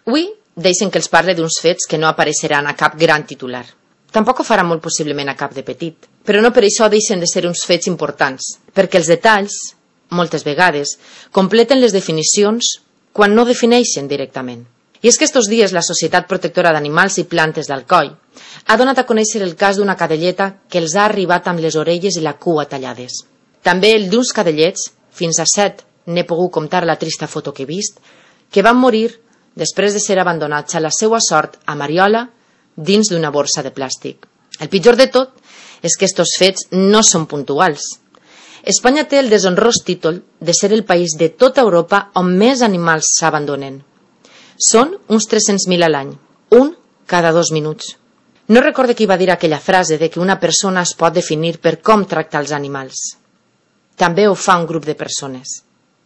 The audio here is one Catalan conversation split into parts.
Avui deixen que els parle d'uns fets que no apareixeran a cap gran titular. Tampoc ho farà molt possiblement a cap de petit. Però no per això deixen de ser uns fets importants, perquè els detalls, moltes vegades, completen les definicions quan no defineixen directament. I és que estos dies la Societat Protectora d'Animals i Plantes d'Alcoi ha donat a conèixer el cas d'una cadelleta que els ha arribat amb les orelles i la cua tallades. També el d'uns cadellets, fins a 7 n'he pogut comptar la trista foto que he vist, que van morir després de ser abandonats a la seva sort a Mariola dins d'una borsa de plàstic. El pitjor de tot és que estos fets no són puntuals. Espanya té el deshonrós títol de ser el país de tota Europa on més animals s'abandonen. Són uns 300.000 a l'any, un cada 2 minuts. No recorde qui va dir aquella frase de que una persona es pot definir per com tracta els animals. També ho fa un grup de persones.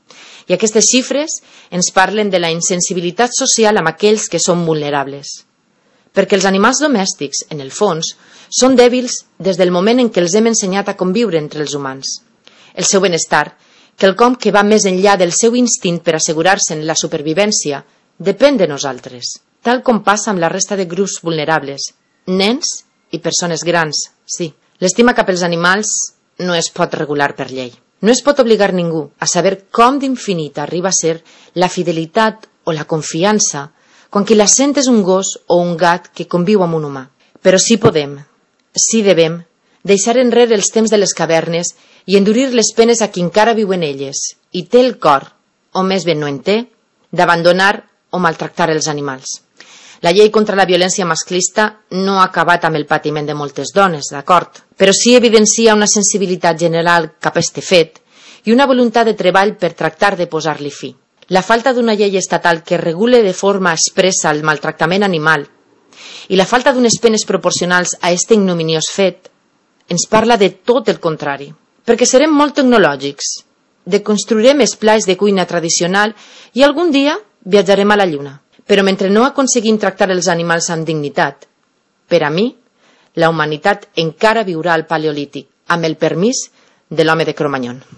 I aquestes xifres ens parlen de la insensibilitat social amb aquells que són vulnerables. Perquè els animals domèstics, en el fons, són dèbils des del moment en què els hem ensenyat a conviure entre els humans. El seu benestar, quelcom que va més enllà del seu instint per assegurar-se'n la supervivència, depèn de nosaltres, tal com passa amb la resta de grups vulnerables, nens i persones grans, sí. L'estima cap als animals no es pot regular per llei. No es pot obligar ningú a saber com d'infinita arriba a ser la fidelitat o la confiança quan qui la sent és un gos o un gat que conviu amb un humà. Però sí podem, sí devem, deixar enrere els temps de les cavernes i endurir les penes a qui encara viu en elles i té el cor, o més ben no en té, d'abandonar o maltractar els animals. La llei contra la violència masclista no ha acabat amb el patiment de moltes dones, d'acord, però sí evidencia una sensibilitat general cap a este fet i una voluntat de treball per tractar de posar-li fi. La falta d'una llei estatal que regule de forma expressa el maltractament animal i la falta d'unes penes proporcionals a este ignominiós fet ens parla de tot el contrari, perquè serem molt tecnològics, deconstruirem esplais de cuina tradicional i algun dia viatjarem a la lluna. Però mentre no aconseguim tractar els animals amb dignitat, per a mi, la humanitat encara viurà al Paleolític, amb el permís de l'home de Cromanyón.